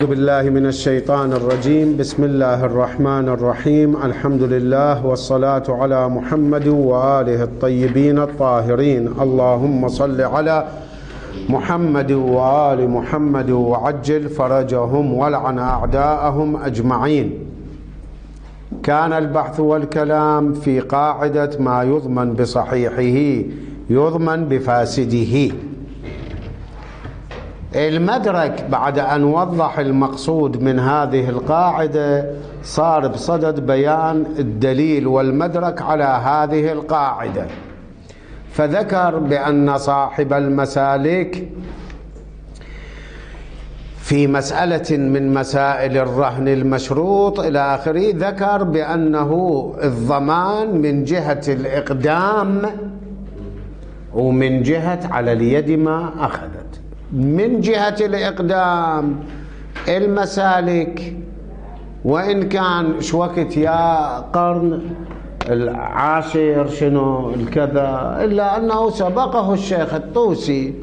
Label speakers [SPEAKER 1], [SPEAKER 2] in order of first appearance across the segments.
[SPEAKER 1] أعوذ بالله من الشيطان الرجيم. بسم الله الرحمن الرحيم. الحمد لله والصلاة على محمد وآله الطيبين الطاهرين. اللهم صل على محمد وآل محمد وعجل فرجهم والعن أعداءهم أجمعين. كان البحث والكلام في قاعدة ما يضمن بصحيحه يضمن بفاسده. المدرك بعد أن وضح المقصود من هذه القاعدة صار بصدد بيان الدليل والمدرك على هذه القاعدة، فذكر بأن صاحب المسالك في مسألة من مسائل الرهن المشروط إلى آخره ذكر بأنه الضمان من جهة الإقدام ومن جهة على اليد ما أخذت. من جهة الإقدام المسالك وإن كان شوكت يا قرن العاشر شنو الكذا، إلا أنه سبقه الشيخ الطوسي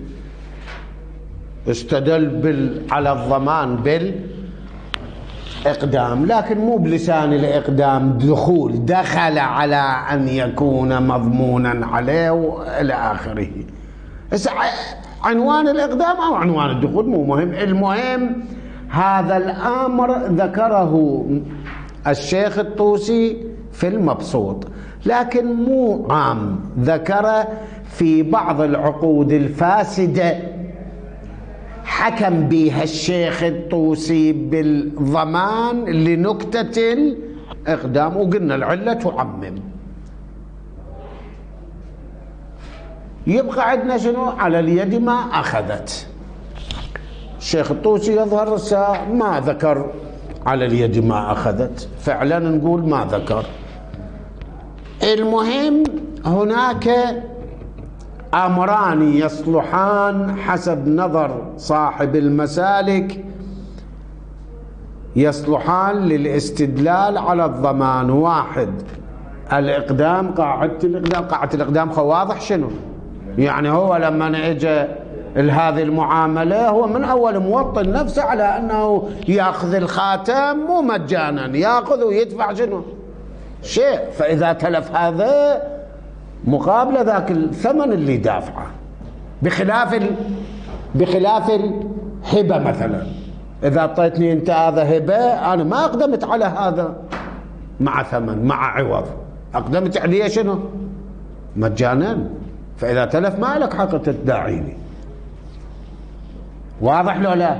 [SPEAKER 1] استدل على الضمان بالإقدام، لكن مو بلسان الإقدام دخل على أن يكون مضمونا عليه وإلى آخره. عنوان الإقدام أو عنوان الدخول مو مهم، المهم هذا الأمر ذكره الشيخ الطوسي في المبسوط، لكن مو عام، ذكر في بعض العقود الفاسدة حكم بها الشيخ الطوسي بالضمان لنكتة الإقدام، وقلنا العلة تعمم. يبقى عندنا شنو؟ على اليد ما أخذت. الشيخ الطوسي يظهر ما ذكر على اليد ما أخذت، فعلا نقول ما ذكر. المهم هناك أمران يصلحان حسب نظر صاحب المسالك، يصلحان للاستدلال على الضمان. واحد الإقدام، قاعدة الإقدام. قاعدة الإقدام واضح شنو يعني؟ هو لما اجى هذه المعاملة هو من أول موطن نفسه على أنه يأخذ الخاتم مو مجانا، يأخذ ويدفع شنو شيء، فإذا تلف هذا مقابل ذاك الثمن اللي دافعه، بخلاف الهبة مثلا. إذا أعطيتني أنت هذا هبة، أنا ما أقدمت على هذا مع ثمن مع عوض، أقدمت عليه شنو مجانا، فإذا تلف ما لك حق تداعيني. واضح لو لا؟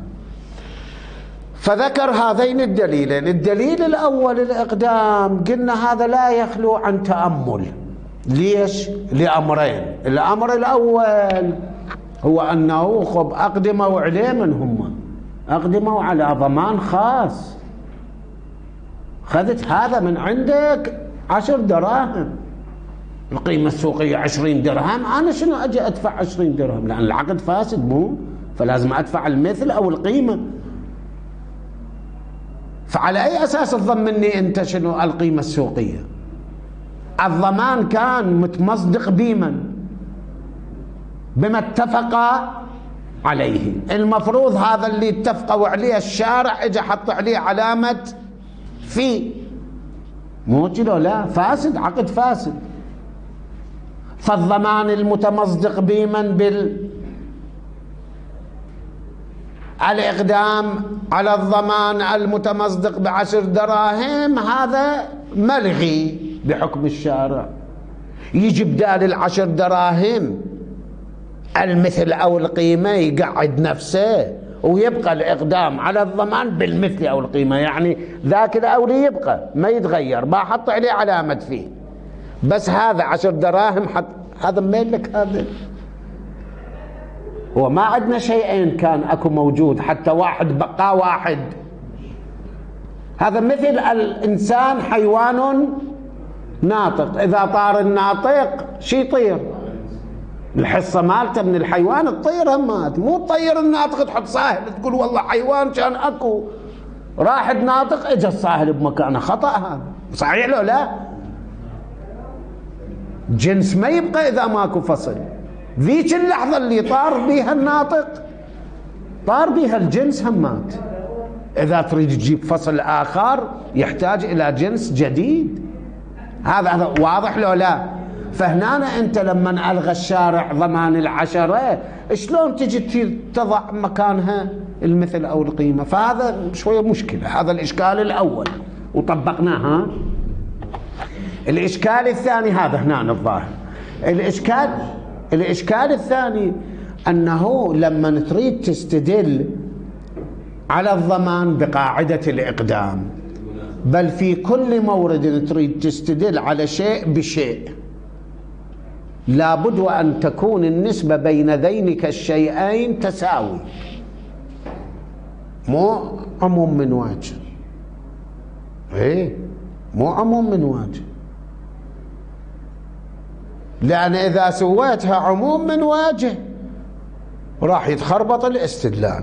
[SPEAKER 1] فذكر هذين الدليلين. الدليل الأول الإقدام، قلنا هذا لا يخلو عن تأمل. ليش؟ لأمرين. الأمر الأول هو أنه أقدموا عليه من هم؟ أقدموا على ضمان خاص. خذت هذا من عندك 10 دراهم، القيمة السوقية 20 درهم، أنا شنو أجي أدفع 20 درهم؟ لأن العقد فاسد مو، فلازم أدفع المثل أو القيمة. فعلى أي أساس تضمني أنت شنو القيمة السوقية؟ الضمان كان متمصدق بما اتفق عليه. المفروض هذا اللي اتفقوا عليه الشارع اجى حط عليه علامة في، مو كده؟ لا، فاسد، عقد فاسد. فالضمان المتمصدق الإقدام على الضمان المتمصدق ب10 دراهم هذا ملغي بحكم الشارع. يجي بدال 10 دراهم المثل أو القيمة، يقعد نفسه ويبقى الإقدام على الضمان بالمثل أو القيمة، يعني ذاك الأولي يبقى ما يتغير، ما حط عليه علامة فيه، بس هذا 10 دراهم حط هذا مين لك هذا. وما عندنا شيئين كان اكو موجود، حتى واحد بقى واحد. هذا مثل الإنسان حيوان ناطق، إذا طار الناطق شي يطير، الحصة مالته من الحيوان تطير همات، مو تطير الناطق تحط صاهل تقول والله حيوان كان اكو، راح الناطق اجى الصاهل بمكانه، خطأ هذا. صحيح لو لا؟ جنس ما يبقى إذا ماكو فصل. ذيك اللحظة اللي طار بيها الناطق طار بها الجنس همات. إذا تريد تجيب فصل آخر يحتاج إلى جنس جديد. هذا واضح لو لا؟ فهنا أنت لما ألغى الشارع ضمان العشرة شلون تجي تضع مكانها المثل أو القيمة؟ فهذا شوية مشكلة. هذا الإشكال الأول وطبقناها. الإشكال الثاني هذا هنا الظاهر. الإشكال الثاني أنه لما تريد تستدل على الضمان بقاعدة الإقدام، بل في كل مورد تريد تستدل على شيء بشيء، لابد وأن تكون النسبة بين ذينك الشيئين تساوي، مو عموم من وجه. مو عموم من وجه، لأن إذا سويتها عموم من وجه راح يتخربط الاستدلال.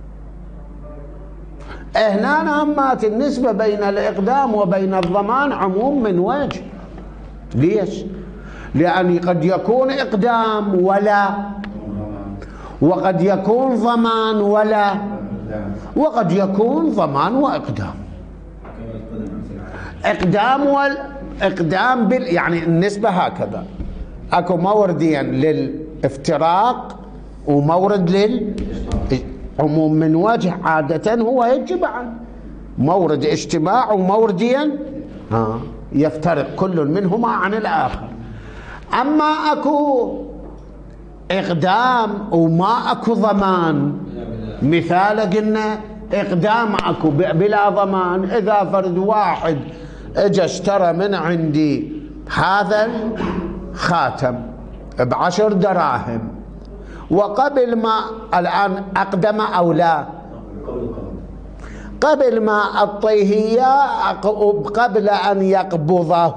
[SPEAKER 1] هنا همات النسبة بين الإقدام وبين الضمان عموم من وجه. ليش؟ لأن قد يكون إقدام ولا، وقد يكون ضمان ولا، وقد يكون ضمان وإقدام. إقدام يعني النسبة هكذا، أكو موردين للافتراق ومورد للعموم من وجه. عادة هو يجب عن مورد اجتماع وموردين يفترق كل منهما عن الآخر. أما أكو إقدام وما أكو ضمان، مثال قلنا إقدام أكو بلا ضمان. إذا فرد واحد اجى اشترى من عندي هذا الخاتم ب10 دراهم، وقبل ما الآن أقدم أو لا، قبل ما أعطيه إياه قبل أن يقبضه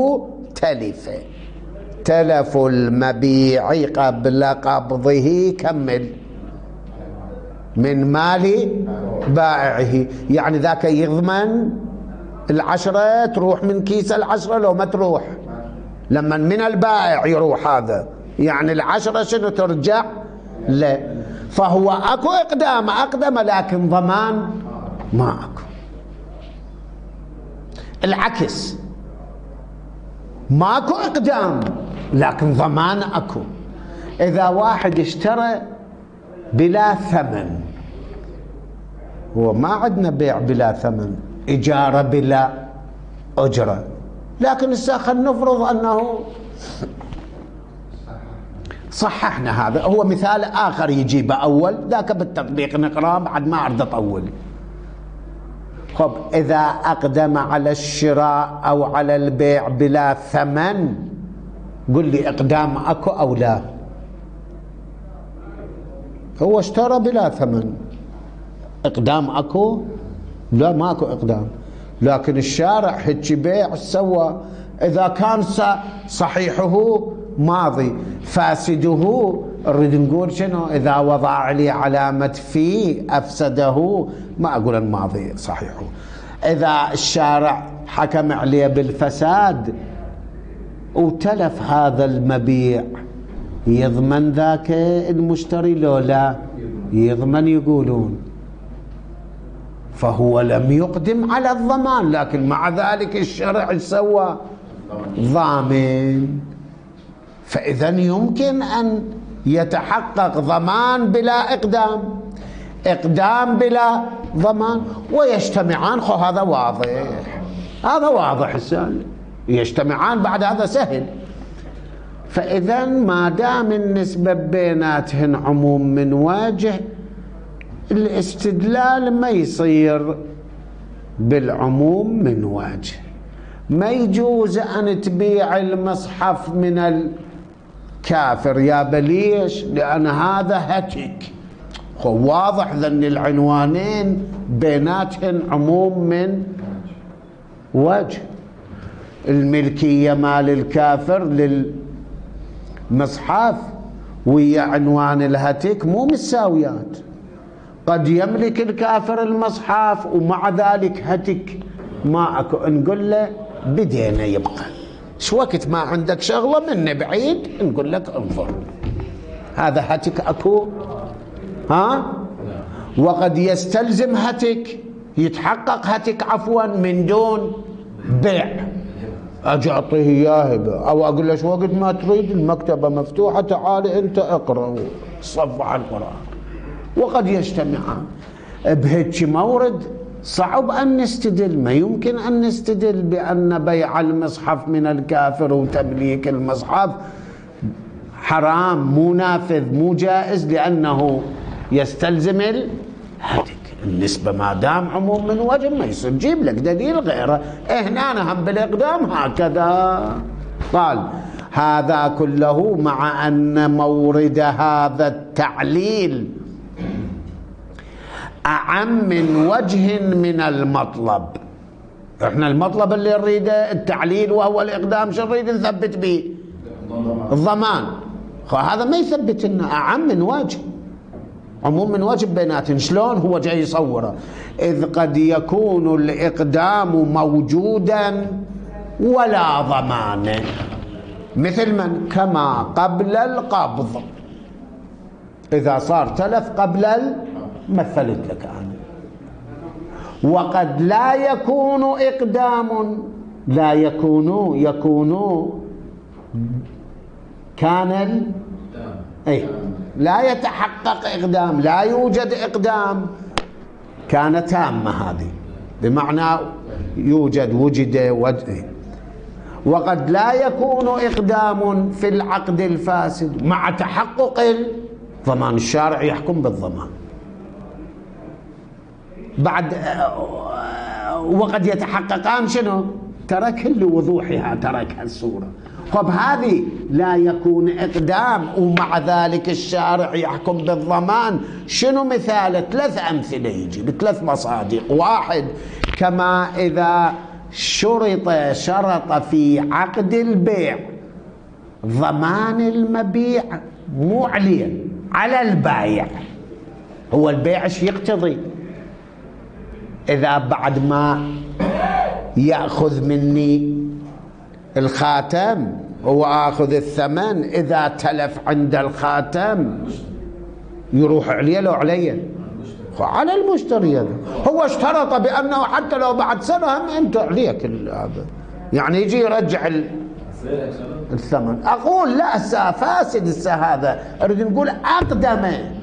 [SPEAKER 1] تلف المبيع قبل قبضه كمل من مال بائعه. يعني ذاك يضمن 10 تروح من كيس 10 لو ما تروح، لما من البائع يروح هذا يعني 10 شنو ترجع لا. فهو اكو اقدام اقدم لكن ضمان ما اكو. العكس، ماكو اقدام لكن ضمان اكو. اذا واحد اشترى بلا ثمن، هو ما عندنا بيع بلا ثمن، اجاره بلا اجره، لكن هسه خلينا نفرض انه صححنا. هذا هو مثال اخر يجيبه اول، ذاك بالتطبيق نقراه بعد ما اريد اطول. خب اذا اقدم على الشراء او على البيع بلا ثمن، قل لي اقدام اكو او لا؟ هو اشترى بلا ثمن، اقدام اكو؟ لا ماكو اقدام. لكن الشارع هيك بيع سوى. اذا كان صحيحه ماضي فاسده نريد نقول شنو؟ اذا وضع لي علامة في افسده، ما اقول الماضي صحيحه. اذا الشارع حكم عليه بالفساد وتلف هذا المبيع، يضمن ذاك المشتري لو لا؟ يضمن يقولون. فهو لم يقدم على الضمان، لكن مع ذلك الشرع سوى ضامن. فإذا يمكن أن يتحقق ضمان بلا إقدام، إقدام بلا ضمان، ويجتمعان. خو هذا واضح، هذا واضح السؤال، يجتمعان بعد هذا سهل. فإذا ما دام النسبة بيناتهن عموم من وجه، الاستدلال ما يصير بالعموم من وجه. ما يجوز أن تبيع المصحف من الكافر يا بليش، لأن هذا هتك. واضح ذن العنوانين بيناتهن عموم من وجه. الملكية مال الكافر للمصحف ويا عنوان الهتك مو مساويات. قد يملك الكافر المصحف ومع ذلك هتك ما اكو، نقول له بدينا يبقى شو وقت ما عندك شغله من بعيد نقول لك انظر هذا هتك اكو. وقد يستلزم هتك يتحقق هتك عفوا من دون بيع، أجي أعطيه إياه هبة أو أقول له شو وقت ما تريد المكتبة مفتوحة تعال أنت اقرأ صف على القرآن. وقد يجتمعان بهيك مورد صعب أن نستدل، ما يمكن أن نستدل بأن بيع المصحف من الكافر وتمليك المصحف حرام مو نافذ مو جائز، لأنه يستلزم الهتك. النسبة ما دام عموم من وجه ما يصير جيب لك دليل غيره. هنا هم بالإقدام هكذا. قال هذا كله مع أن مورد هذا التعليل أعم من وجه من المطلب. احنا المطلب اللي نريده التعليل وهو الإقدام، شو نريد نثبت به؟ الضمان. هذا ما يثبت لنا أعم من وجه، عموم من وجه بيناتهم. شلون هو جاي يصوره؟ إذ قد يكون الإقدام موجودا ولا ضمان، مثل من؟ كما قبل القبض، إذا صار تلف قبل مثلت لك أنا. وقد لا يكون إقدام، لا يكون كان أي لا يتحقق إقدام، لا يوجد إقدام، كان تامة هذه بمعنى يوجد وجد وقد لا يكون إقدام في العقد الفاسد مع تحقق الضمان. الشارع يحكم بالضمان بعد. وقد يتحققان شنو؟ ترك لوضوحها، ترك هالصورة. طب هذه لا يكون إقدام ومع ذلك الشارع يحكم بالضمان. شنو مثال؟ 3 أمثلة يجي ب3 مصادق. واحد، كما إذا شرط في عقد البيع ضمان المبيع مو عليه على البايع. هو البيع ايش يقتضي؟ إذا بعد ما يأخذ مني الخاتم وآخذ الثمن، إذا تلف عند الخاتم يروح عليه لو عليه؟ على المشتري. هو اشترط بأنه حتى لو بعد سنة هم أنت عليك هذا، يعني يجي يرجع الثمن. أقول لا، فاسد هذا. أريد نقول أقدم،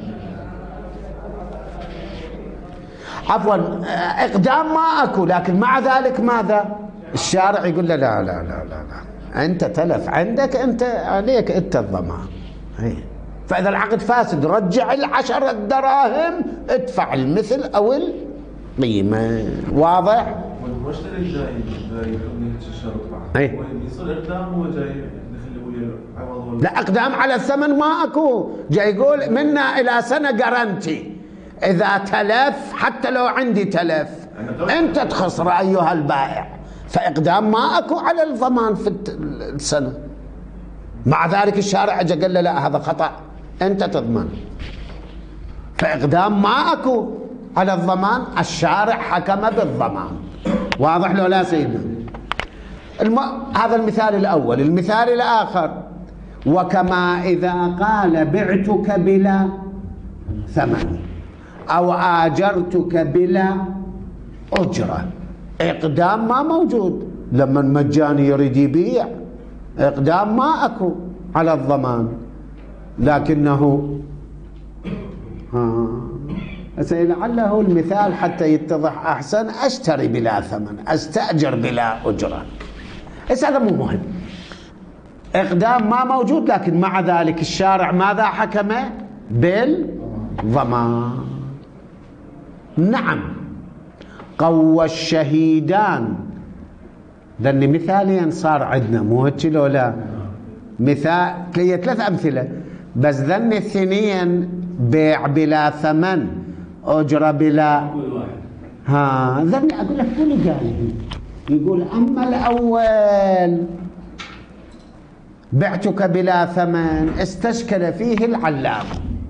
[SPEAKER 1] عفوا إقدام ما أكو، لكن مع ذلك ماذا؟ الشارع يقول له لا لا لا لا لا، أنت تلف عندك، أنت عليك أنت الضمان. فإذا العقد فاسد رجع 10 دراهم، ادفع المثل أو القيمة. واضح؟
[SPEAKER 2] والمشتري جاي الشرط بعد يصير إقدام، هو جاي عوض.
[SPEAKER 1] لا، إقدام على الثمن ما أكو. جاي يقول منا إلى سنة جارنتي، إذا تلف حتى لو عندي تلف أنت تخسر أيها البائع. فإقدام ما أكو على الضمان في السنة. مع ذلك الشارع قال له لا، هذا خطأ، أنت تضمن. فإقدام ما أكو على الضمان، الشارع حكم بالضمان. واضح لو لا سيدنا؟ هذا المثال الأول. المثال الآخر، وكما إذا قال بعتك بلا ثمن أو آجرتك بلا أجرة، إقدام ما موجود. لما المجاني يريد يبيع إقدام ما أكو على الضمان، لكنه لعله المثال حتى يتضح أحسن. أشتري بلا ثمن، أستأجر بلا أجرة. هذا مو مهم، إقدام ما موجود، لكن مع ذلك الشارع ماذا حكم؟ بالضمان. نعم، قوى الشهيدان. ذني مثالين صار عندنا، مو هيك لو لا؟ مثال 3 أمثلة بس. ذني الثنين بيع بلا ثمن، أجرة بلا. ذني أقول لك كل جاي يقول أما الأول بعتك بلا ثمن استشكل فيه العلام،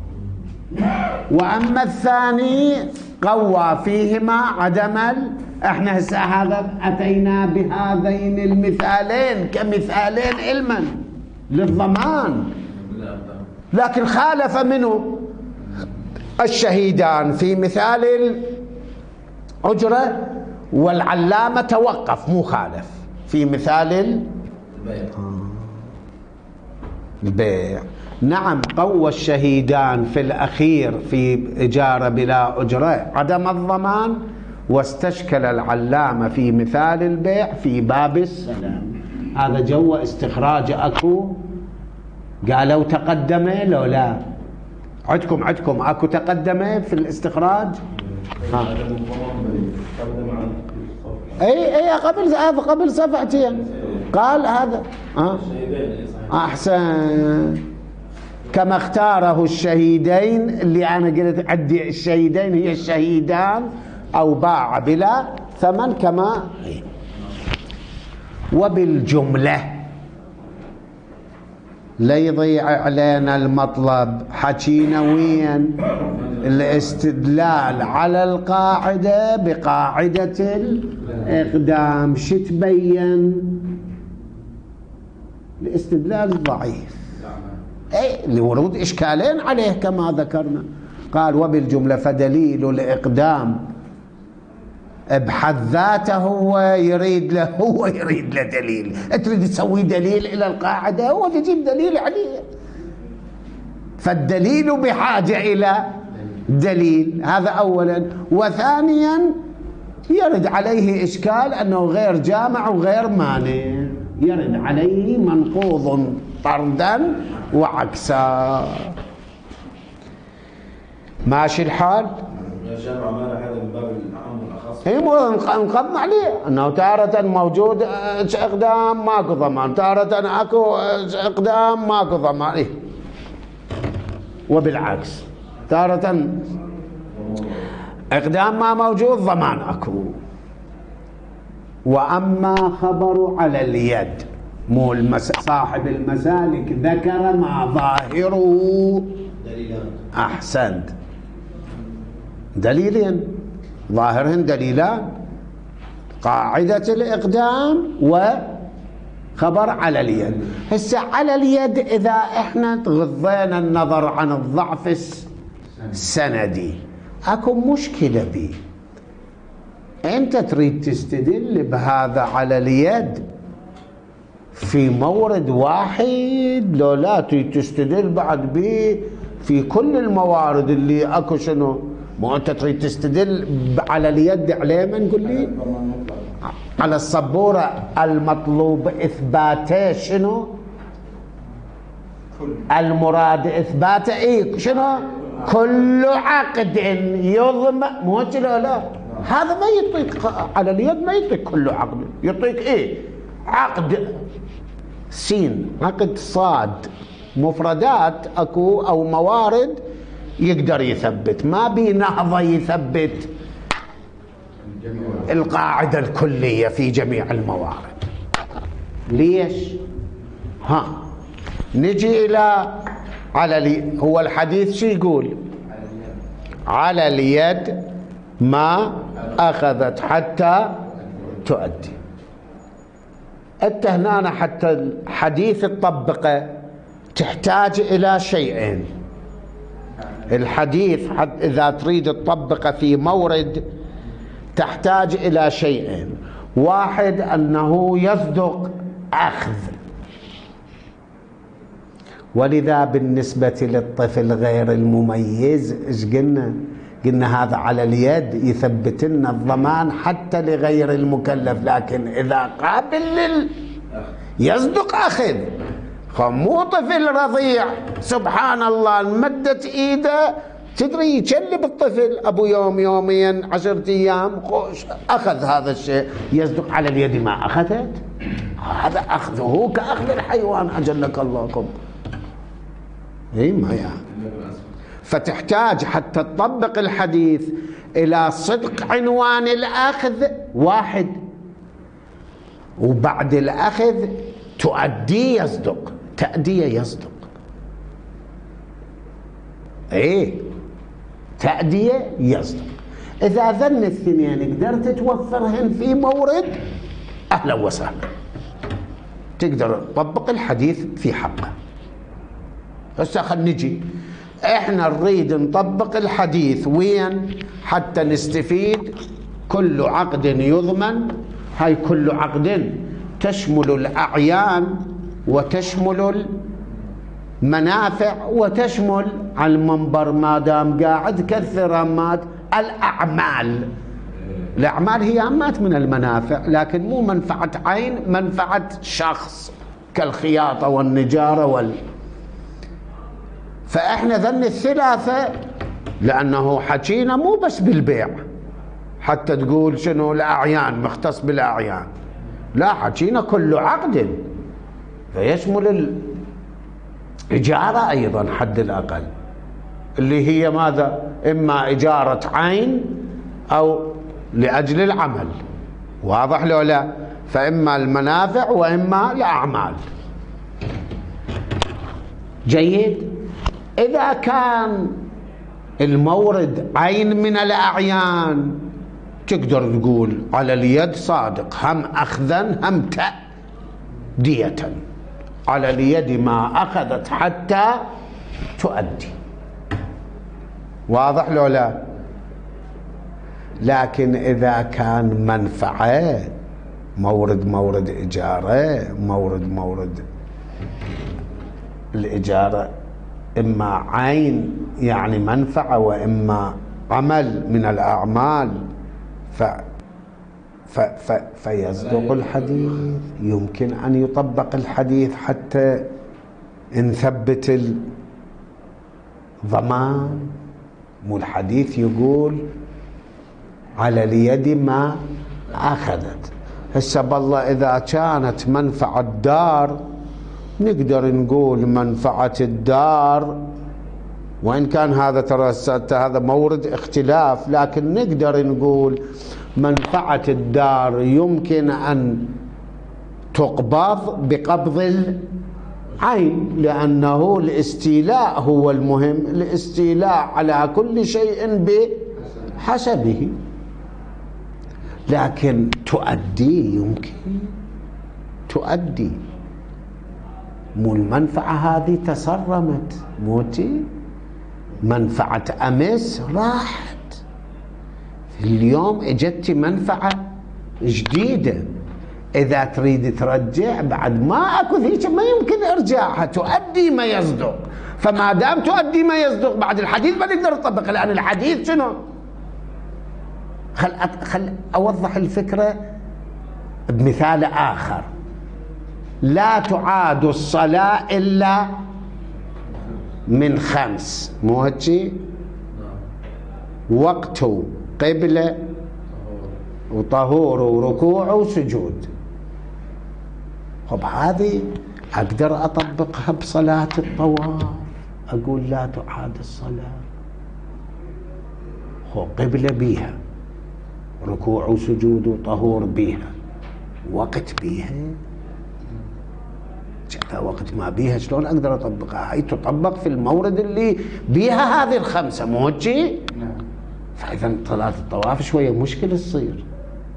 [SPEAKER 1] وأما الثاني قوى فيهما عدم احنا هسه هذا أتينا بهذين المثالين كمثالين علما للضمان، لكن خالف منه الشهيدان في مثال أجرة، والعلامة توقف مو خالف في مثال البيع. نعم، قوى الشهيدان في الأخير في إجارة بلا أجرة عدم الضمان، واستشكل العلامة في مثال البيع في باب السلام. هذا جو استخراج أكو، قالوا تقدمه لو لا؟ عندكم أكو تقدمه في الاستخراج؟ اي قبل صفحتين قال هذا. احسن، كما اختاره الشهيدين، اللي انا قلت عندي الشهيدين هي الشهيدان، او باع بلا ثمن كما. وبالجملة لا يضيع علينا المطلب، حكينا وين الاستدلال على القاعدة بقاعدة الإقدام. شو تبين؟ الاستدلال الضعيف، أي لورود إشكالين عليه كما ذكرنا. قال وبالجملة فدليل الإقدام بحد ذاته هو يريد له دليل. تريد تسوي دليل إلى القاعدة، هو تجيب دليل عليه، فالدليل بحاجة إلى دليل. هذا أولا. وثانيا يرد عليه إشكال أنه غير جامع وغير مانع، يرد عليه منقوض طردا وعكسا. ماشي الحال؟
[SPEAKER 2] الجامع مانع هذا من باب العام والأخص.
[SPEAKER 1] هي انقضنا عليه أنه تارة موجود إقدام ماكو ضمان، تارة أكو إقدام ماكو ضمان. إيه؟ وبالعكس تارة إقدام ما موجود ضمان أكو. وأما خبر على اليد، مو صاحب المسالك ذكر ما ظاهره
[SPEAKER 2] دليلان.
[SPEAKER 1] أحسنت، دليلين ظاهرهن دليلان، قاعدة الإقدام وخبر على اليد. هسه على اليد إذا إحنا تغضينا النظر عن الضعف السندي أكو مشكلة به. أنت تريد تستدل بهذا على اليد في مورد واحد، لو لا تريد تستدل بعد به في كل الموارد اللي أكو؟ شنو مو أنت تريد تستدل على اليد عليه؟ من قل لي على الصبورة المطلوب إثباته شنو؟ المراد إثباته إيه شنو؟ كل عقد يضمن، مو لا هذا ما يطيق على اليد، ما يطيق كل عقد، يطيق إيه؟ عقد سين، عقد صاد، مفردات أكو أو موارد يقدر يثبت، ما بنهضة يثبت القاعدة الكلية في جميع الموارد. ليش؟ نجي إلى هو الحديث شو يقول؟ على اليد ما أخذت حتى تؤدي. أنت هنا حتى الحديث تطبقه تحتاج إلى شيئين. الحديث إذا تريد تطبقه في مورد تحتاج إلى شيئين. واحد أنه يصدق أخذ، ولذا بالنسبة للطفل غير المميز إيش قلنا هذا على اليد يثبت لنا الضمان حتى لغير المكلف، لكن إذا قابل يصدق أخذ. مو طفل رضيع سبحان الله مدت إيده تدري يكلب الطفل أبو يوم يومين 10 أيام خوش أخذ هذا الشيء، يصدق على اليد ما أخذت. هذا أخذه كأخذ الحيوان أجلك اللهكم. إيه ما يعني. فتحتاج حتى تطبق الحديث إلى صدق عنوان الأخذ واحد، وبعد الأخذ تؤدي يصدق، تأدية يصدق. إيه تأدية يصدق. إذا ذن الاثنين قدرت توفرهن في مورد أهلا وسهلا، تقدر تطبق الحديث في حقه. هسه خلينا نجي احنا نريد نطبق الحديث وين حتى نستفيد كل عقد يضمن، هاي كل عقد تشمل الأعيان وتشمل المنافع وتشمل على المنبر ما دام قاعد كثر همات الأعمال. الأعمال هي همات من المنافع، لكن مو منفعة عين، منفعة شخص كالخياطة والنجارة فإحنا ذن الثلاثة لأنه حكينا مو بس بالبيع حتى تقول شنو الأعيان مختص بالأعيان، لا حكينا كل عقد فيشمل الإجارة أيضا حد الأقل، اللي هي ماذا؟ إما إجارة عين أو لأجل العمل، واضح لو لا؟ فإما المنافع وإما الأعمال. جيد. إذا كان المورد عين من الأعيان تقدر تقول على اليد صادق، هم أخذا هم تأدية، على اليد ما أخذت حتى تؤدي، واضح لو لا؟ لكن إذا كان منفعة مورد إجارة، مورد الإجارة إما عين يعني منفعة وإما عمل من الأعمال فيصدق الحديث، يمكن أن يطبق الحديث حتى نثبت الضمان. مو الحديث يقول على اليد ما أخذت. هسه بالله إذا كانت منفعة الدار نقدر نقول منفعة الدار، وإن كان هذا ترى هذا مورد اختلاف، لكن نقدر نقول منفعة الدار يمكن أن تقبض بقبض العين، لأنه الاستيلاء هو المهم، الاستيلاء على كل شيء بحسبه. لكن تؤدي، يمكن تؤدي، مو المنفعة هذه تصرمت، موتي منفعة أمس راحت، اليوم اجتي منفعة جديدة، إذا تريد ترجع بعد ما أكو ذيك ما يمكن إرجاعها، تؤدي ما يصدق. فما دام تؤدي ما يصدق بعد الحديث ما نقدر نطبق، لأن الحديث شنو؟ خل أوضح الفكرة بمثال آخر. لا تعاد الصلاة إلا من 5، مو هيك؟ وقت قبلة وطهور وركوع وسجود. خب هذه أقدر أطبقها بصلاة الطواف، أقول لا تعاد الصلاة، خب قبلة بيها، ركوع وسجود وطهور بيها، وقت بيها، وقت ما بيها شلون أقدر أطبقها؟ هي تطبق في المورد اللي بيها هذه ال5، مو هيك؟ فإذا صلاة الطواف شوية مشكلة تصير.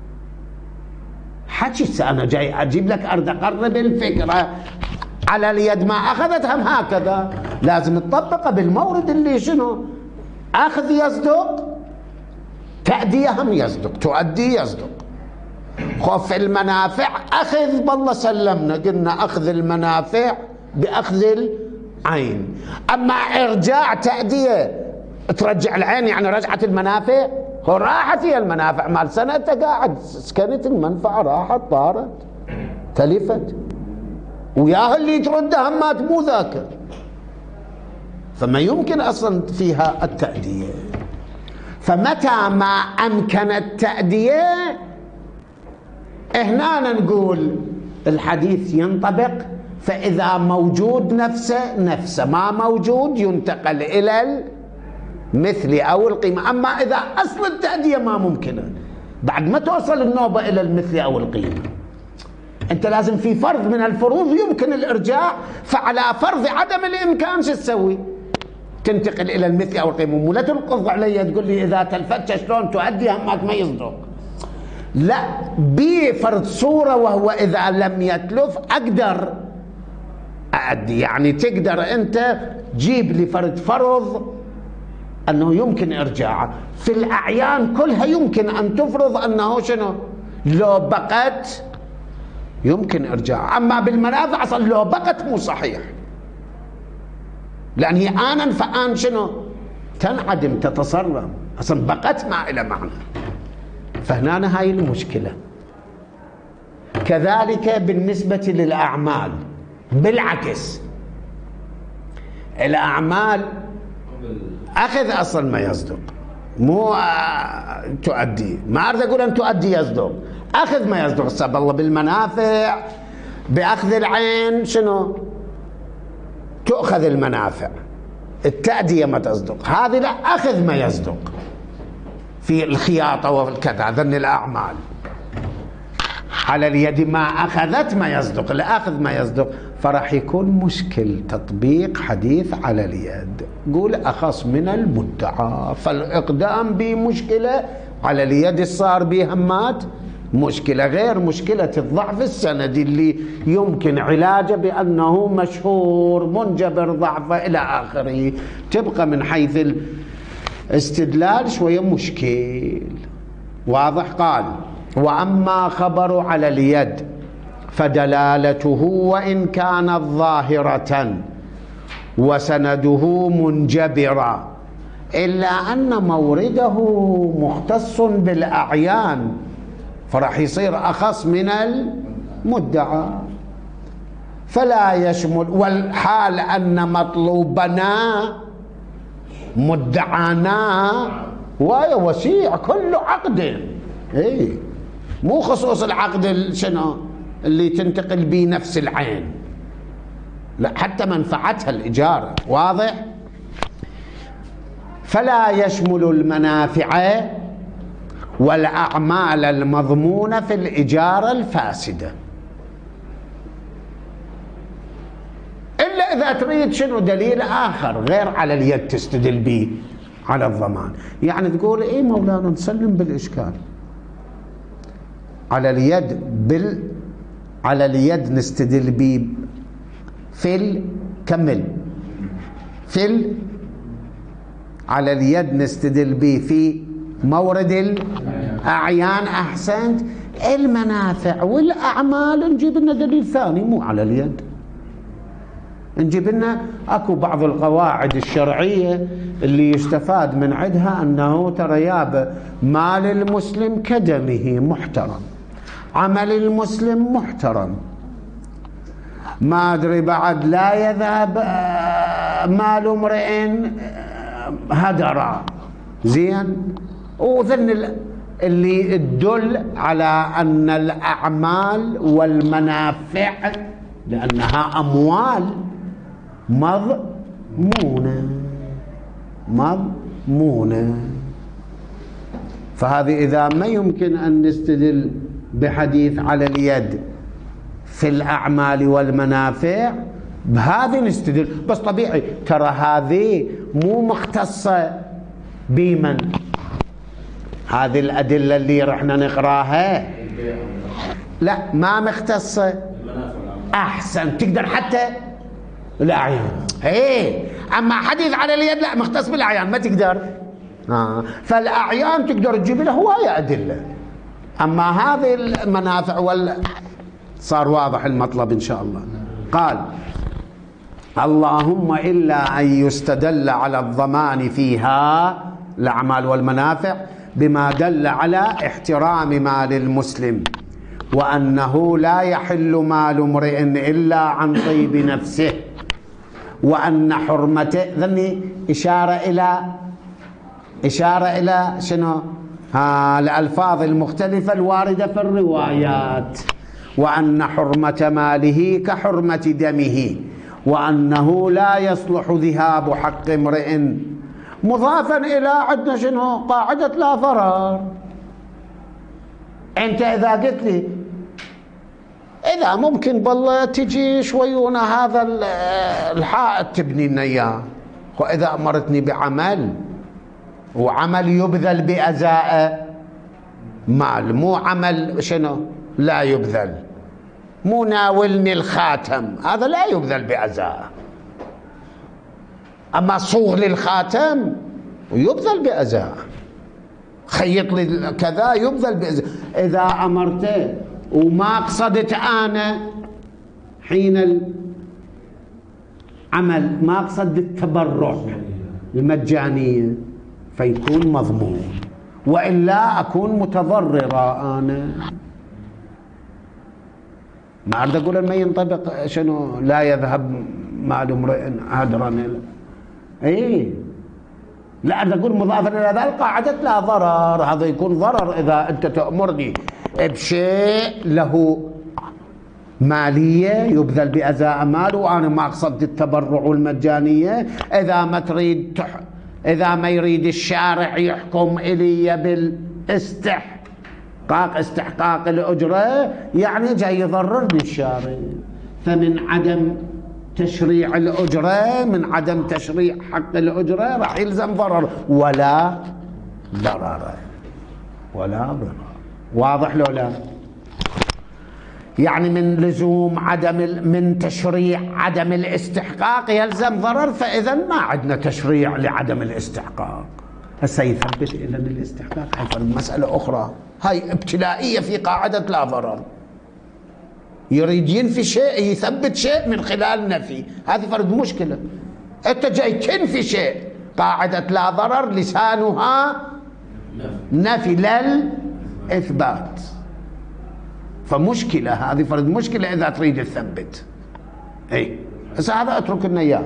[SPEAKER 1] حكي أنا جاي أجيب لك أرد أقرب الفكرة، على اليد ما أخذت هم هكذا، لازم تطبقها بالمورد اللي شنو؟ أخذ يصدق، تأدية هم يصدق، تؤدي يصدق. خوف المنافع أخذ، بالله سلمنا قلنا أخذ المنافع بأخذ العين، أما إرجاع تأدية ترجع العين يعني رجعت المنافع، هو راحت هي المنافع مال سنة أنت قاعد سكنت المنفعة، راحت طارت تلفت وياها اللي تردها همات مو ذاكر، فما يمكن أصلا فيها التأدية. فمتى ما أمكن التأدية هنا نقول الحديث ينطبق، فإذا موجود نفسه ما موجود ينتقل إلى المثل أو القيمة. أما إذا أصل التأدية ما ممكنة، بعد ما توصل النوبة إلى المثل أو القيمة، أنت لازم في فرض من الفروض يمكن الإرجاع، فعلى فرض عدم الإمكان شو تسوي؟ تنتقل إلى المثل أو القيمة. ولا تنقض علي تقول لي إذا تلفتش شلون تؤدي همك ما يصدق، لا، بفرض صورة وهو إذا لم يتلف أقدر أؤدي. يعني تقدر أنت جيب لي فرض أنه يمكن إرجاعه. في الأعيان كلها يمكن أن تفرض أنه شنو؟ لو بقت يمكن إرجاعه. أما بالمنافع أصلا لو بقت مو صحيح، لأن هي آنا فآن شنو؟ تنعدم، تتصرم، أصلا بقت ما إلى معنى. فهنا هاي المشكلة. كذلك بالنسبة للأعمال بالعكس، الأعمال أخذ أصل ما يصدق، مو تؤدي. ما أريد أقول أن تؤدي يصدق، أخذ ما يصدق. سب الله بالمنافع بأخذ العين شنو؟ تؤخذ المنافع، التأدية ما تصدق. هذه لا، أخذ ما يصدق في الخياطة والكذا، ذن الأعمال. على اليد ما أخذت ما يصدق، الأخذ ما يصدق، فراح يكون مشكل تطبيق حديث على اليد. قول أخص من المدعى، فالإقدام بمشكلة، على اليد صار بهمات مشكلة، غير مشكلة الضعف السندي اللي يمكن علاجه بأنه مشهور منجبر ضعفه إلى آخره. تبقى من حيث الاستدلال شوية مشكل. واضح؟ قال: وأما خبر على اليد فدلالته وإن كانت ظاهرة وسنده منجبرا، إلا أن مورده مختص بالأعيان، فراح يصير أخص من المدعى، فلا يشمل. والحال أن مطلوبنا مدعانا وسيع كل عقد، إيه، مو خصوص العقد شنو اللي تنتقل به نفس العين، لا، حتى منفعتها الإجارة. واضح؟ فلا يشمل المنافع والأعمال المضمونة في الإجارة الفاسدة، إلا إذا تريد شنو دليل آخر غير على اليد تستدل به على الضمان. يعني تقول إيه مولانا نسلم بالإشكال على اليد على اليد نستدل به كمل على اليد نستدل به في مورد الأعيان. أحسنت. المنافع والأعمال نجيب لنا دليل ثاني مو على اليد، نجيب لنا اكو بعض القواعد الشرعية اللي يستفاد من عندها أنه ترى يابا مال المسلم كدمه محترم، عمل المسلم محترم، ما أدري بعد لا يذهب مال امرئ هدرا، زين. وذن اللي تدل على أن الأعمال والمنافع لأنها أموال مضمونة، فهذه إذا ما يمكن أن نستدل بحديث على اليد في الأعمال والمنافع بهذه نستدل. بس طبيعي ترى هذه مو مختصة بمن، هذه الأدلة اللي رحنا نقراها لا ما مختصة. أحسن، تقدر حتى الأعيان، إيه، أما حديث على اليد لا مختص بالأعيان ما تقدر. فالأعيان تقدر تجيب له هواية أدلة، أما هذه المنافع صار واضح المطلب إن شاء الله. قال: اللهم إلا أن يستدل على الضمان فيها الأعمال والمنافع بما دل على احترام مال المسلم، وأنه لا يحل مال امرئ إلا عن طيب نفسه، وأن حرمته، ذني إشارة إلى شنو؟ الألفاظ المختلفة الواردة في الروايات، وأن حرمة ماله كحرمة دمه، وأنه لا يصلح ذهاب حق امرئ، مضافا إلى عندنا شنو؟ قاعدة لا ضرر. أنت إذا قلت لي إذا ممكن بالله تجي شويونا هذا الحائط تبني لنا إياه، وإذا أمرتني بعمل وعمل يبذل بأزاء مال، مو عمل شنو لا يبذل، مو ناولني الخاتم هذا لا يبذل بأزاء، أما صوغ للخاتم ويبذل بأزاء، خيط لي كذا يبذل بأزاء. إذا أمرته وما قصدت أنا حين العمل، ما قصد التبرع المجانية، فيكون مضمون، وإلا أكون متضررة أنا. ما أريد أقول ما ينطبق شنو لا يذهب مال امرئ هدرا. إيه لا أريد أقول مضافا إلى ذلك قاعدة لا ضرر. هذا يكون ضرر إذا أنت تأمرني بشيء له مالية يبذل بأزاء مال وأنا ما أقصد التبرع والمجانية. إذا ما يريد الشارع يحكم إلي استحقاق الأجرة، يعني جاي يضررني الشارع. فمن عدم تشريع الأجرة، من عدم تشريع حق الأجرة راح يلزم ضرر ولا ضرر. واضح لو لا؟ يعني من لزوم من تشريع عدم الاستحقاق يلزم ضرر، فإذا ما عندنا تشريع لعدم الاستحقاق. هسه يثبت إذا الاستحقاق، هاي مسألة أخرى، هاي ابتلائية في قاعدة لا ضرر. يريد ينفي شيء، يثبت شيء من خلال نفي، هذه فرد مشكلة. أنت جاي تنفي شيء، قاعدة لا ضرر لسانها نفي للإثبات، فمشكلة هذه فرد مشكلة إذا تريد تثبت. أي بس هذا اترك لنا إياه.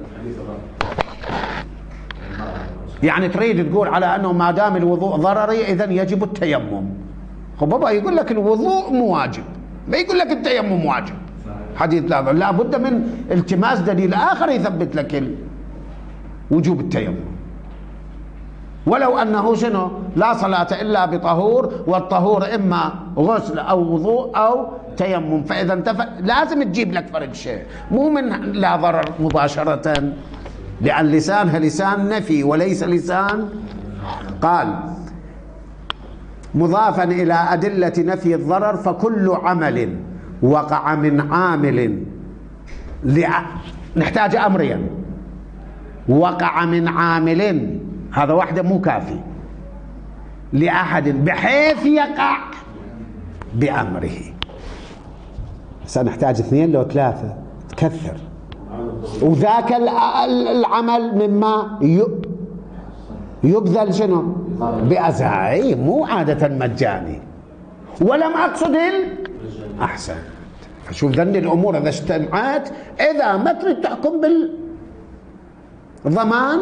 [SPEAKER 1] يعني تريد تقول على أنه ما دام الوضوء ضرري إذن يجب التيمم. خب بابا يقول لك الوضوء مو واجب، ما يقول لك التيمم واجب. حديث لا بد من التماس دليل آخر يثبت لك وجوب التيمم، ولو أنه شنو لا صلاة إلا بطهور، والطهور إما غسل أو وضوء أو تيمم. فإذا لازم تجيب لك فرق شيء، مو من لا ضرر مباشرة، لأن لسانها لسان نفي وليس لسان. قال مضافا إلى أدلة نفي الضرر، فكل عمل وقع من عامل نحتاج أمرين. وقع من عامل هذا واحدة مو كافي، لأحد بحيث يقع بأمره. سنحتاج 2 لو 3 تكثر. وذاك العمل مما يبذل شنو بأزاء، مو عادة مجاني. ولم أقصد أحسن. فشوف ذني الأمور إذا اجتمعت، إذا ما تريد تحكم بالضمان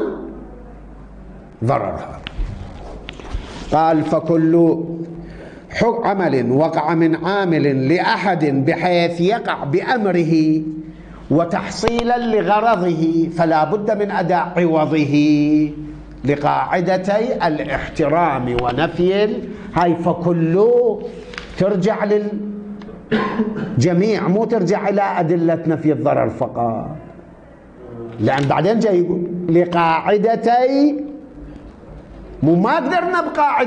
[SPEAKER 1] ضررها. قال فكل عمل وقع من عامل لأحد بحيث يقع بأمره وتحصيلا لغرضه، فلا بد من أداء عوضه لقاعدتي الاحترام ونفي هاي. فكل ترجع للجميع، مو ترجع إلى أدلة نفي الضرر فقط، لأن بعدين جاي يقول لقاعدتي، مو ما قدرنا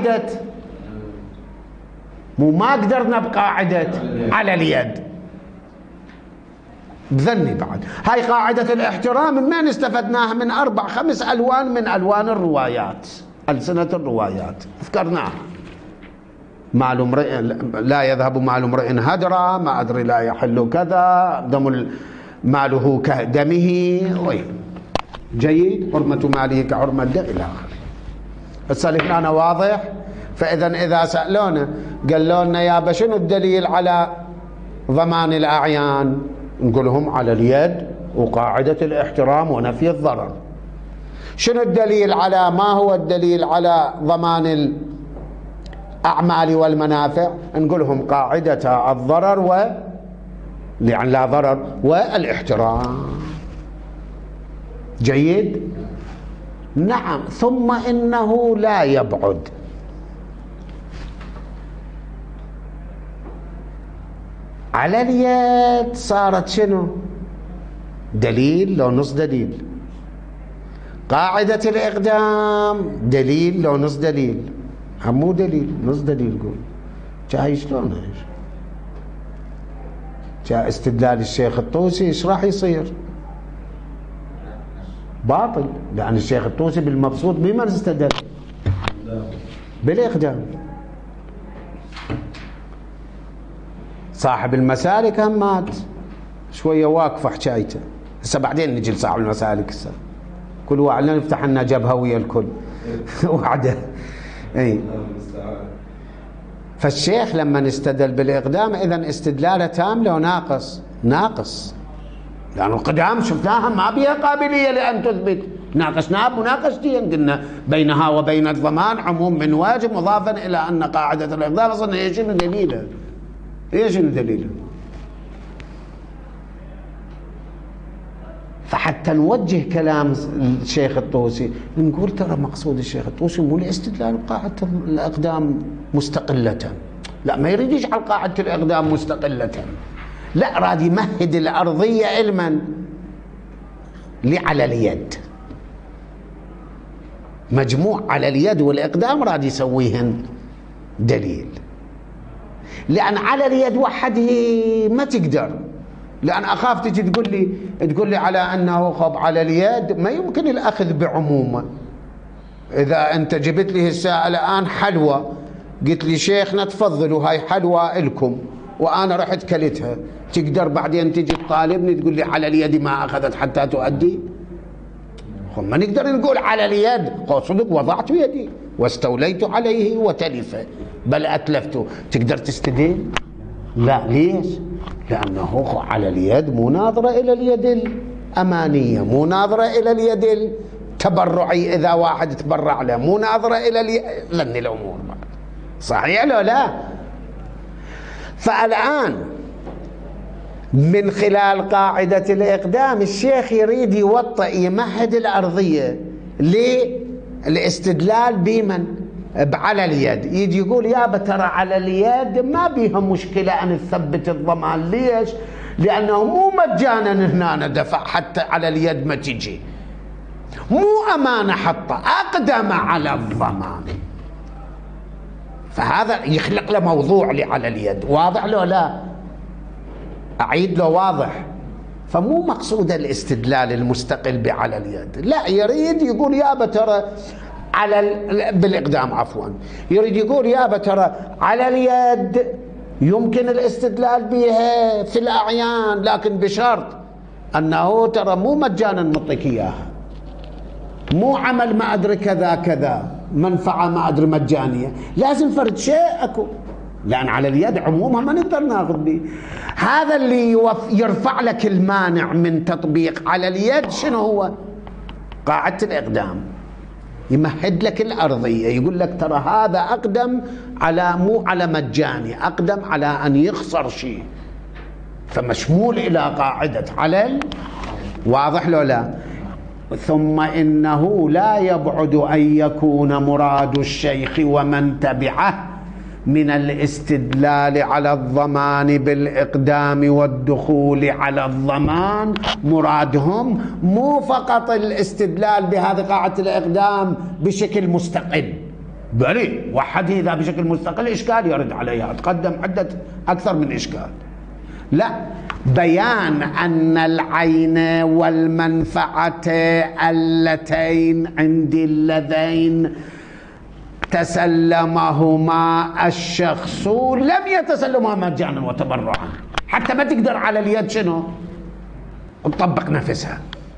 [SPEAKER 1] بقاعدة على اليد بذني. بعد هاي قاعدة الاحترام من استفدناها؟ من 4-5 ألوان من ألوان الروايات، ألسنة الروايات ذكرناها. مال امرئ لا يذهب مال امرئ هدرا، ما أدري لا يحل كذا، ماله كدمه. جيد، حرمة ماله كحرمة الدم إلى آخره. السالف لنا واضح. إذا سألونا قالوا لنا يا شنو الدليل على ضمان الأعيان، نقول لهم على اليد وقاعدة الاحترام ونفي الضرر. شنو الدليل على ما هو الدليل على ضمان الأعمال والمنافع، نقول لهم قاعدة الضرر لأن لا ضرر والاحترام. جيد. نعم. ثم إنه لا يبعد على اليد صارت شنو دليل لو نص دليل، قاعدة الإقدام دليل لو نص دليل، هم مو دليل نص دليل. قول جاي شلون جاء استدلال الشيخ الطوسي ايش راح يصير؟ باطل، لأن الشيخ الطوسي بالمبسوط بمن استدل؟ بالإقدام. صاحب المسالك هم مات شوية واقفة حكايته. هسه بعدين نجي لصاحب المسالك. هسه كل واحد نفتح لنا جبهة ويا الكل وحده. اي فالشيخ لما استدل بالإقدام إذن استدلاله تام لو ناقص؟ ناقص، لأن القدام شفناها ما بها قابلية لأن تثبت. ناقشناها بمناقشتين، قلنا بينها وبين الضمان عموم من واجب، مضافا إلى أن قاعدة الإقدام أصلا هي شنو دليله؟ هي شنو دليله؟ فحتى نوجه كلام الشيخ الطوسي نقول ترى مقصود الشيخ الطوسي مو الاستدلال بقاعدة الإقدام مستقلة، لا، ما يريد يجعل قاعدة الإقدام مستقلة، لا، راد يمهد الأرضية علما على اليد، مجموع على اليد والإقدام راد يسويهن دليل. لأن على اليد وحده ما تقدر، لأن أخاف تجي تقول لي على أنه خب على اليد ما يمكن الأخذ بعمومه. إذا أنت جبت لي هسه الآن حلوى، قلت لي شيخنا تفضلوا هاي حلوى إلكم، وأنا رحت كلتها، تقدر بعدين تجي تطالبني تقول لي على اليد ما أخذت حتى تؤدي؟ ما نقدر نقول على اليد، صدق وضعت بيدي واستوليت عليه وتلف بل أتلفته، تقدر تستدل؟ لا، ليش؟ لأنه على اليد مو ناظرة إلى اليد الأمانية، مو ناظرة إلى اليد التبرعي، إذا واحد تبرع له مو ناظرة إلى لأن الأمور بعد. صحيح لو لا؟ فالآن من خلال قاعدة الإقدام الشيخ يريد يوطئ يمهد الأرضية للاستدلال بمن؟ على اليد. يجي يقول يابا ترى على اليد ما بيها مشكلة أن تثبت الضمان. ليش؟ لأنه مو مجانا هنا دفع حتى على اليد ما تجي، مو أمانة حتى أقدم على الضمان، فهذا يخلق له موضوع على اليد. واضح له لا؟ أعيد له واضح. فمو مقصود الاستدلال المستقل بعلى اليد، لا، يريد يقول يابا ترى بالإقدام عفوا، يريد يقول يابا ترى على اليد يمكن الاستدلال بها في الأعيان، لكن بشرط أنه ترى مو مجانا نعطيك إياها، مو عمل ما أدري كذا كذا، منفعة ما أدري مجانية، لازم فرد شيء أكو، لأن على اليد عمومها ما نقدر ناخذ به. هذا اللي يرفع لك المانع من تطبيق على اليد شنو هو؟ قاعدة الإقدام. يمهد لك الأرضية، يقول لك ترى هذا أقدم على مو على مجاني، أقدم على أن يخسر شيء، فمشمول إلى قاعدة على واضح لو لا؟ ثم إنه لا يبعد أن يكون مراد الشيخ ومن تبعه من الاستدلال على الضمان بالإقدام والدخول على الضمان، مرادهم مو فقط الاستدلال بهذه قاعدة الإقدام بشكل مستقل، بل وحده إذا بشكل مستقل إشكال يرد عليها، تقدم عدة أكثر من إشكال. لا، بيان أن العين والمنفعة اللتين عند اللذين تسلمهما الشخص لم يتسلمها مجانا وتبرعا، حتى ما تقدر على اليد شنو؟ تطبق نفسها،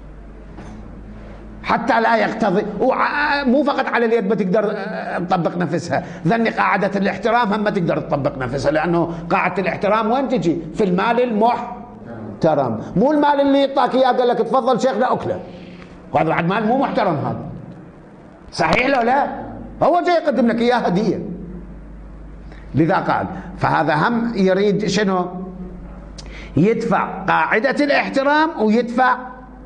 [SPEAKER 1] حتى لا يقتضي، مو فقط على اليد ما تقدر تطبق نفسها، ذني قاعدة الاحترام هم ما تقدر تطبق نفسها، لأنه قاعدة الاحترام وين تجي؟ في المال المحترم، مو المال اللي يعطاك إياه قال لك تفضل شيخنا أكله، وهذا بعد مال مو محترم هذا. صحيح لو لا؟ هو جاي يقدم لك إياه هدية. لذا قال فهذا هم يريد شنو؟ يدفع قاعدة الاحترام ويدفع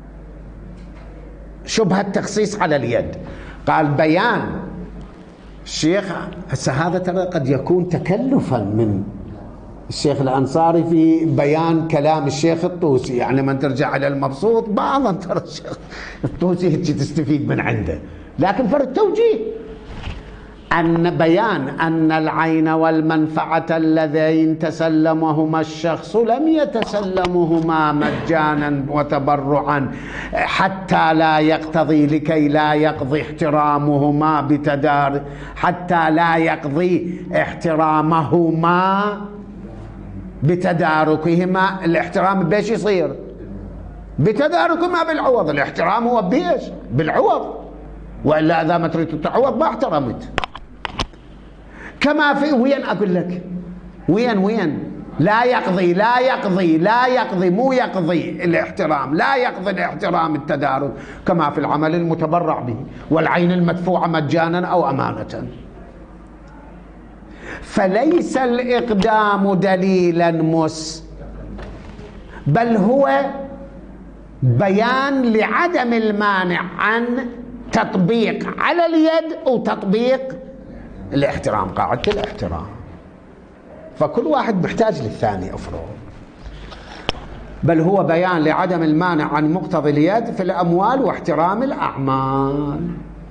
[SPEAKER 1] شبهة التخصيص على اليد. قال بيان الشيخ، هسه هذا ترى قد يكون تكلفا من الشيخ الأنصاري في بيان كلام الشيخ الطوسي، يعني من ترجع على المبسوط بعضا ترى الشيخ الطوسي تستفيد من عنده، لكن فرد توجيه. أن بيان أن العين والمنفعة اللذين تسلمهما الشخص لم يتسلمهما مجانا وتبرعا حتى لا يقتضي لكي لا يقضي احترامهما بتدار حتى لا يقضي احترامهما بتداركهما. الاحترام بيش يصير؟ بتداركهما بالعوض. الاحترام هو بيش؟ بالعوض، وإلا إذا ما تريد تعوض ما احترمت. كما في وين أقول لك وين لا يقضي مو يقضي الاحترام، لا يقضي الاحترام التدارك كما في العمل المتبرع به والعين المدفوعة مجانا أو أمانة. فليس الإقدام دليلا بل هو بيان لعدم المانع عن تطبيق على اليد وتطبيق الاحترام، قاعدة الاحترام. فكل واحد محتاج للثاني أفرض. بل هو بيان لعدم المانع عن مقتضى اليد في الأموال واحترام الأعمال.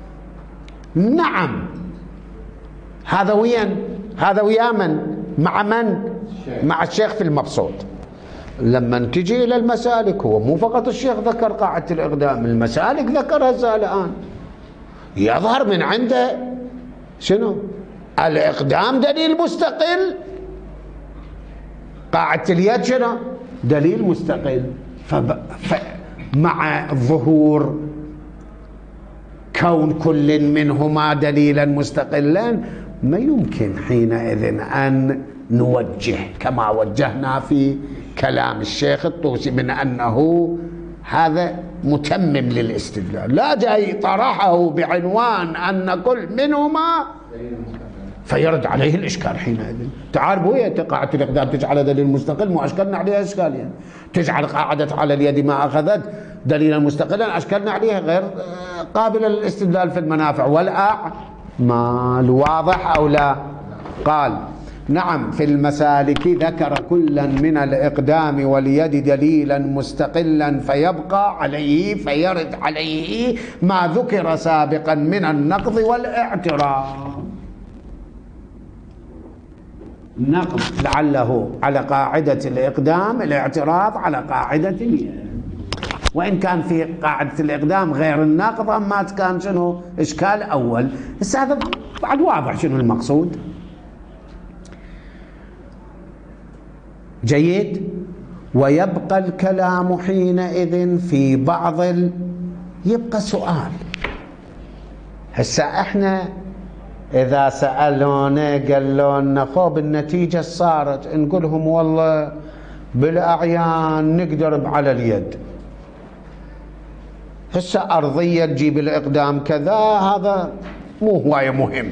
[SPEAKER 1] نعم، هذا ويا من؟ مع من؟ مع الشيخ في المبسوط. لما تجي إلى المسالك، هو مو فقط الشيخ ذكر قاعدة الإقدام، المسالك ذكرها الآن. يظهر من عنده شنو؟ الإقدام دليل مستقل، قاعدة اليد شنو؟ دليل مستقل. مع ظهور كون كل منهما دليلا مستقلا ما يمكن حينئذ أن نوجه كما وجهنا في كلام الشيخ الطوسي من أنه هذا متمم للاستدلال، لا جاي طرحه بعنوان أن كل منهما فيرد عليه الإشكال. حينئذ تعال بويا قاعدة الإقدام تجعل دليل مستقل، مو أشكلنا عليها إشكال يعني. تجعل قاعدة على اليد ما أخذت دليلا مستقلا، أشكلنا عليها غير قابلة للاستدلال في المنافع والأعمال. واضح أو لا؟ قال نعم، في المسالك ذكر كلا من الإقدام واليد دليلا مستقلا فيبقى عليه فيرد عليه ما ذكر سابقا من النقض والاعتراض. النقض لعله على قاعدة الإقدام، الاعتراض على قاعدة اليد. وإن كان في قاعدة الإقدام غير النقض، أما كان شنو إشكال أول. بس هذا بعد واضح شنو المقصود. جيد. ويبقى الكلام حينئذ في بعض يبقى سؤال. هسا احنا اذا سألونا قالوا لنا خب النتيجة صارت، نقولهم والله بالاعيان نقدر على اليد. هسا ارضية تجيب الاقدام كذا، هذا مو هواية مهم.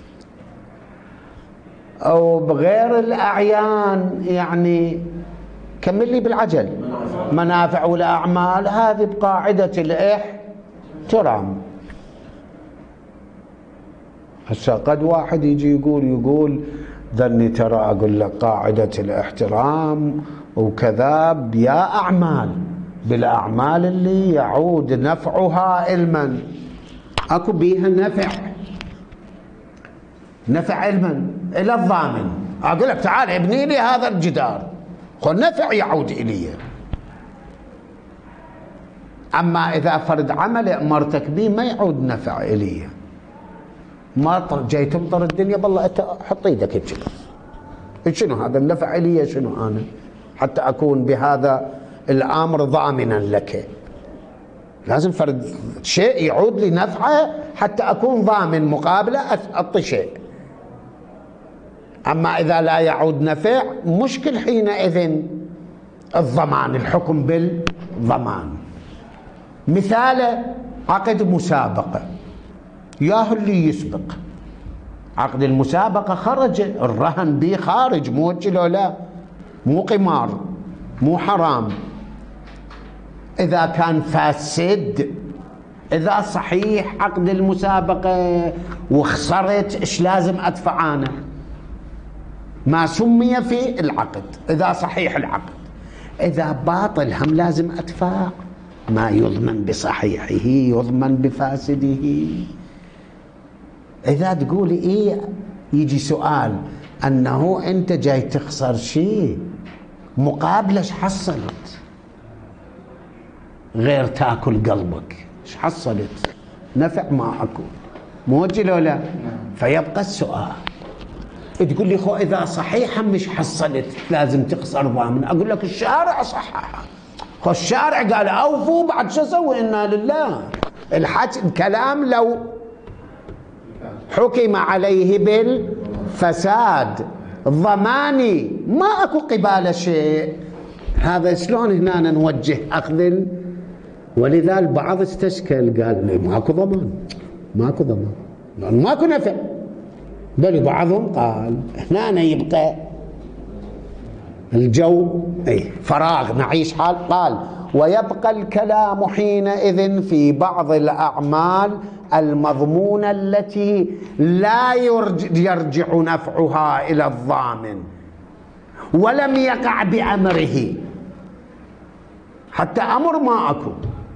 [SPEAKER 1] أو بغير الأعيان يعني كمل لي بالعجل، منافع والأعمال، هذه بقاعدة الاحترام. هسه قد واحد يجي يقول ذني ترى أقول لك قاعدة الاحترام وكذا يا أعمال، بالأعمال اللي يعود نفعها علما، أكو بيها نفع علما إلى الضامن. أقول لك تعال ابني لي هذا الجدار، خل نفع يعود إلي. أما إذا فرد عمل أمرتك به ما يعود نفع إلي، ما جاي تمطر الدنيا بالله حط ايدك هيك، شنو هذا النفع إلي؟ شنو أنا حتى أكون بهذا الأمر ضامنا لك؟ لازم فرد شيء يعود لي نفعه حتى أكون ضامن مقابله أعطي شيء. أما إذا لا يعود نفع مشكل حينئذ الضمان، الحكم بالضمان. مثال عقد مسابقة، ياهو اللي يسبق عقد المسابقة خرج الرهن به خارج، مو لو لا، مو قمار، مو حرام. إذا كان فاسد، إذا صحيح عقد المسابقة وخسرت، إيش لازم أدفع أنا؟ ما سمي في العقد إذا صحيح العقد. إذا باطل هم لازم أدفع، ما يضمن بصحيحه يضمن بفاسده. إذا تقولي إيه يجي سؤال أنه أنت جاي تخسر شيء، مقابله ايش حصلت غير تاكل قلبك؟ ايش حصلت؟ نفع ما اكو، موجه لو لا؟ فيبقى السؤال. تقول لي خو اذا صحيحه مش حصلت لازم تخسر ضامن، اقول لك الشارع صححها. خو الشارع قال اوفوا، بعد شو اسوي؟ انا لله. الكلام لو حكم عليه بالفساد ضماني ما اكو قباله شيء، هذا شلون هنا نوجه اخذ ولذا البعض استشكل قال ماكو ضمان، ماكو ضمان لأن ماكو نفع. بل بعضهم قال هنا يبقى الجو فراغ نعيش حال. قال ويبقى الكلام حينئذ في بعض الأعمال المضمونة التي لا يرجع نفعها إلى الضامن ولم يقع بأمره. حتى أمر ما أكو،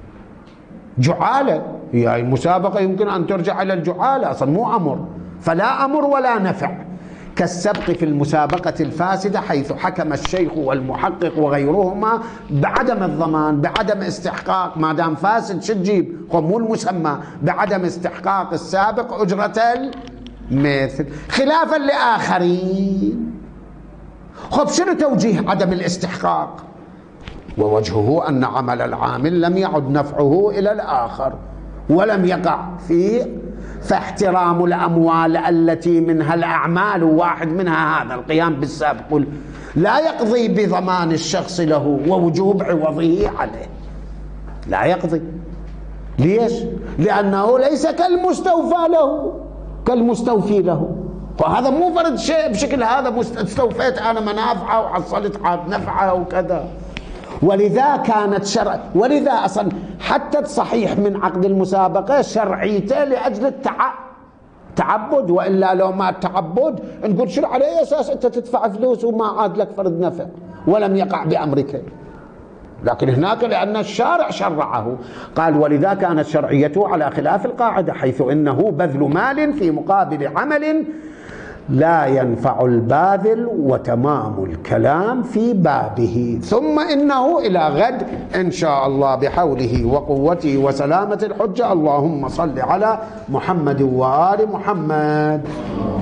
[SPEAKER 1] جعالة هي المسابقة يمكن أن ترجع إلى الجعالة، أصلا مو أمر، فلا أمر ولا نفع. كالسبق في المسابقة الفاسدة حيث حكم الشيخ والمحقق وغيرهما بعدم الضمان، بعدم استحقاق، ما دام فاسد شو تجيب؟ مو المسمى، بعدم استحقاق السابق أجرة المثل، خلافا لآخرين. خب شنو توجيه عدم الاستحقاق؟ ووجهه أن عمل العامل لم يعد نفعه إلى الآخر ولم يقع فيه، فاحترام الأموال التي منها الأعمال واحد منها هذا القيام بالسابق لا يقضي بضمان الشخص له ووجوب عوضه عليه، لا يقضي. ليش؟ لأنه ليس كالمستوفى له، كالمستوفي له. فهذا مو فرد شيء بشكل هذا استوفيت أنا منافعه وحصلت عاد نفعه وكذا. ولذا كانت ولذا أصلا حتى الصحيح من عقد المسابقة شرعيته لأجل التعبد، وإلا لو ما التعبد نقول شو على أي أساس أنت تدفع فلوس وما عاد لك فرض نفع ولم يقع بأمرك؟ لكن هناك لأن الشارع شرعه. قال ولذا كانت شرعيته على خلاف القاعدة، حيث إنه بذل مال في مقابل عمل لا ينفع الباذل، وتمام الكلام في بابه. ثم إنه إلى غد إن شاء الله بحوله وقوته وسلامة الحجة. اللهم صل على محمد وآل محمد.